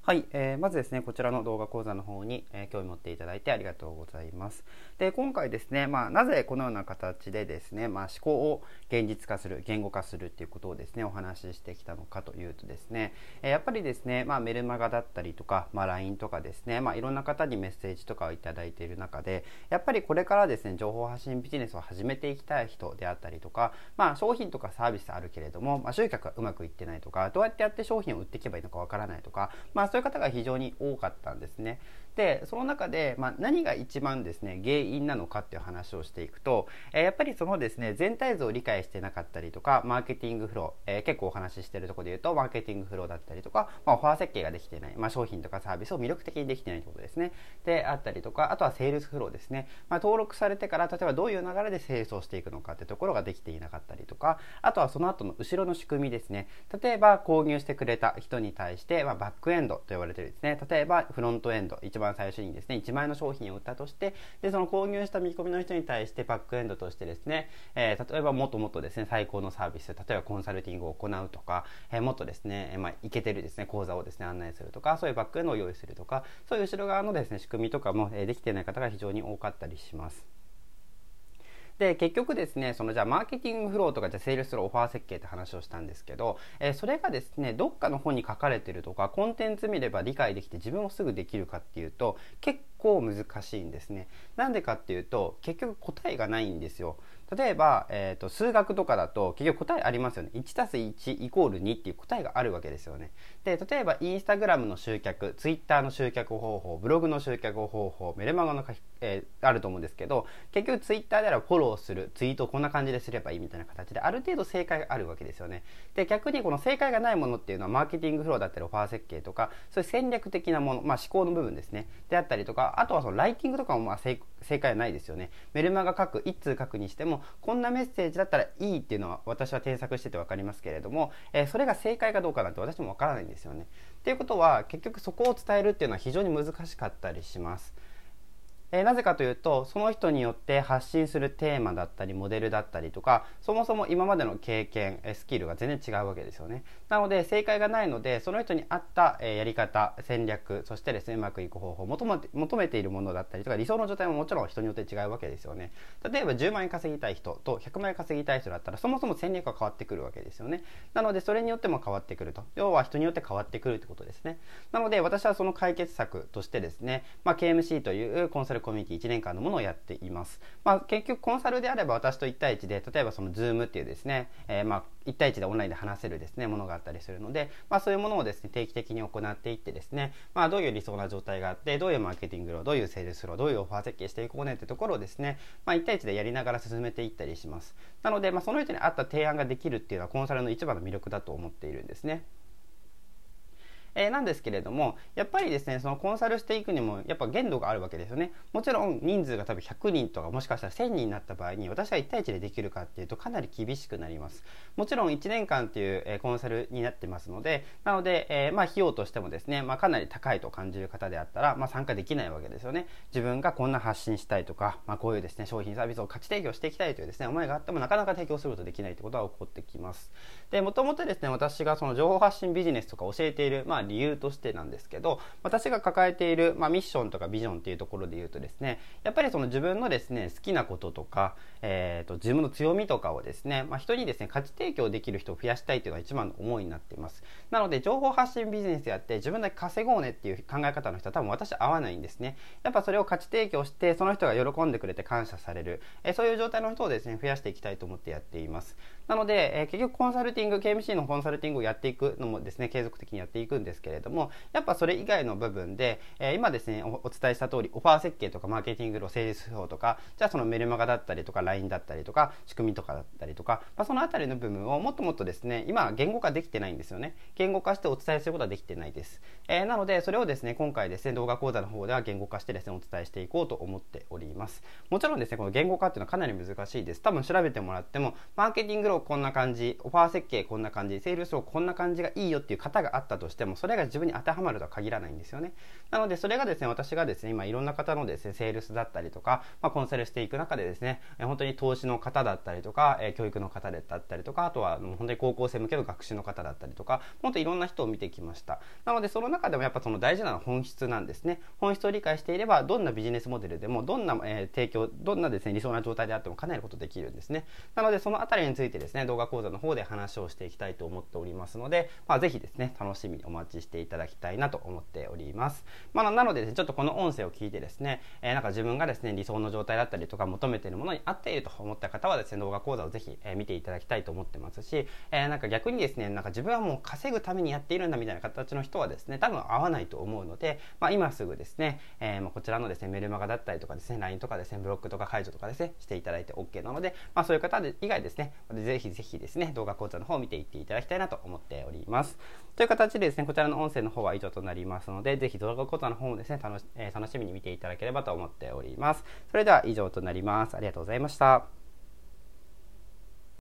はい、まずですね、こちらの動画講座の方に、興味持っていただいてありがとうございます。で、今回ですね、なぜこのような形でですね、思考を現実化する、言語化するっていうことをですね、お話ししてきたのかというとですね、やっぱりですね、メルマガだったりとか、LINE とかですね、いろんな方にメッセージとかをいただいている中で、やっぱりこれからですね、情報発信ビジネスを始めていきたい人であったりとか、商品とかサービスあるけれども、集客がうまくいってないとか、どうやってやって商品を売っていけばいいのかわからないとか、そういう方が非常に多かったんですね。でその中で、何が一番ですね原因なのかっていう話をしていくと、やっぱりそのですね全体像を理解してなかったりとか、マーケティングフロー、結構お話ししているところで言うとマーケティングフローだったりとか、オファー設計ができていない、商品とかサービスを魅力的にできていないということですね。であったりとか、あとはセールスフローですね、登録されてから例えばどういう流れでセールスをしていくのかっていうところができていなかったりとか、あとはその後の後ろの仕組みですね。例えば購入してくれた人に対して、バックエンドと呼ばれているですね、例えばフロントエンド、一番最初にですね1万円の商品を売ったとして、でその購入した見込みの人に対してバックエンドとしてですね、例えばもっともっとですね最高のサービス、例えばコンサルティングを行うとか、もっとですね、イケてるですね講座をですね案内するとか、そういうバックエンドを用意するとか、そういう後ろ側のですね仕組みとかもできていない方が非常に多かったりします。で結局ですね、そのじゃあマーケティングフローとかじゃセールスロー、オファー設計って話をしたんですけど、それがですねどっかの本に書かれてるとかコンテンツ見れば理解できて自分もすぐできるかっていうと結構難しいんですね。なんでかっていうと結局答えがないんですよ。例えば、数学とかだと結局答えありますよね。 1+1 イコール2っていう答えがあるわけですよね。で例えばインスタグラムの集客、ツイッターの集客方法、ブログの集客方法、メルマガのあると思うんですけど、結局ツイッターであればフォローするツイートをこんな感じですればいいみたいな形である程度正解があるわけですよね。で逆にこの正解がないものっていうのはマーケティングフローだったりオファー設計とか、そういう戦略的なもの、思考の部分ですねであったりとか、あとはそのライティングとかも正解はないですよね。メルマガ書く、一通書くにしてもこんなメッセージだったらいいっていうのは私は添削してて分かりますけれども、それが正解かどうかなんて私も分からないんですよね。っていうことは結局そこを伝えるっていうのは非常に難しかったりします。なぜかというとその人によって発信するテーマだったりモデルだったりとか、そもそも今までの経験スキルが全然違うわけですよね。なので正解がないので、その人に合ったやり方、戦略、そしてですねうまくいく方法を求めているものだったりとか、理想の状態ももちろん人によって違うわけですよね。例えば10万円稼ぎたい人と100万円稼ぎたい人だったらそもそも戦略が変わってくるわけですよね。なのでそれによっても変わってくると、要は人によって変わってくるってことですね。なので私はその解決策としてですね、KMC というコンサルコミュニティ1年間のものをやっています。結局コンサルであれば私と1対1で、例えばその Zoom っていうですね、1対1でオンラインで話せるですねものがあったりするので、そういうものをですね定期的に行っていってですね、どういう理想な状態があって、どういうマーケティングロー、どういうセールスロー、どういうオファー設計していこうねってところをですね、1対1でやりながら進めていったりします。なので、その人に合った提案ができるっていうのはコンサルの一番の魅力だと思っているんですね。なんですけれども、やっぱりですねそのコンサルしていくにもやっぱ限度があるわけですよね。もちろん人数が多分100人とかもしかしたら1000人になった場合に私が1対1でできるかっていうとかなり厳しくなります。もちろん1年間っていうコンサルになってますので、なので費用としてもですねかなり高いと感じる方であったら参加できないわけですよね。自分がこんな発信したいとか、こういうですね商品サービスを価値提供していきたいというですね思いがあってもなかなか提供することできないということが起こってきます。でもともとですね私がその情報発信ビジネスとか教えている理由としてなんですけど、私が抱えている、ミッションとかビジョンっていうところで言うとですね、やっぱりその自分のですね好きなこととか、自分の強みとかをですね、人にですね価値提供できる人を増やしたいというのが一番の思いになっています。なので情報発信ビジネスやって自分だけ稼ごうねっていう考え方の人は多分私合わないんですね。やっぱそれを価値提供してその人が喜んでくれて感謝される、そういう状態の人をですね増やしていきたいと思ってやっています。なので、結局コンサルティング KMC のコンサルティングをやっていくのもですね継続的にやっていくんですけれども、やっぱそれ以外の部分で、今ですねお伝えした通りオファー設計とかマーケティングのセールス表とか、じゃあそのメルマガだったりとか LINE だったりとか仕組みとかだったりとか、そのあたりの部分をもっともっとですね今言語化できてないんですよね。言語化してお伝えすることはできてないです。なのでそれをですね今回ですね動画講座の方では言語化してですねお伝えしていこうと思っております。もちろんですねこの言語化っていうのはかなり難しいです。多分調べてもらってもマーケティングローこんな感じ、オファー設計こんな感じ、セールスローこんな感じがいいよっていう方があったとしても、それが自分に当てはまるとは限らないんですよね。なのでそれがですね、私がですね今いろんな方のですねセールスだったりとか、コンサルしていく中でですね、本当に投資の方だったりとか、教育の方だったりとか、あとは本当に高校生向けの学習の方だったりとか、もっといろんな人を見てきました。なのでその中でもやっぱその大事なのは本質なんですね。本質を理解していればどんなビジネスモデルでもどんな、提供、どんなですね理想な状態であっても叶えることできるんですね。なのでそのあたりについてですね、動画講座の方で話をしていきたいと思っておりますので、ぜひですね楽しみにお待ちしていただきたいなと思っております。なのでですね、ちょっとこの音声を聞いてですね、なんか自分がですね理想の状態だったりとか求めているものに合っていると思った方はですね、動画講座をぜひ、見ていただきたいと思ってますし、なんか逆にですね、なんか自分はもう稼ぐためにやっているんだみたいな形の人はですね、多分合わないと思うので、今すぐですね、こちらのですねメルマガだったりとかですね、 LINE とかですね、ブロックとか解除とかですねしていただいて OK なので、そういう方以外ですね、ぜひぜひですね動画講座の方を見ていっていただきたいなと思っております。という形でですね、こちらの音声の方は以上となりますので、ぜひ動画講座の方もですね楽しみに見ていただければと思っております。それでは以上となります。ありがとうございました。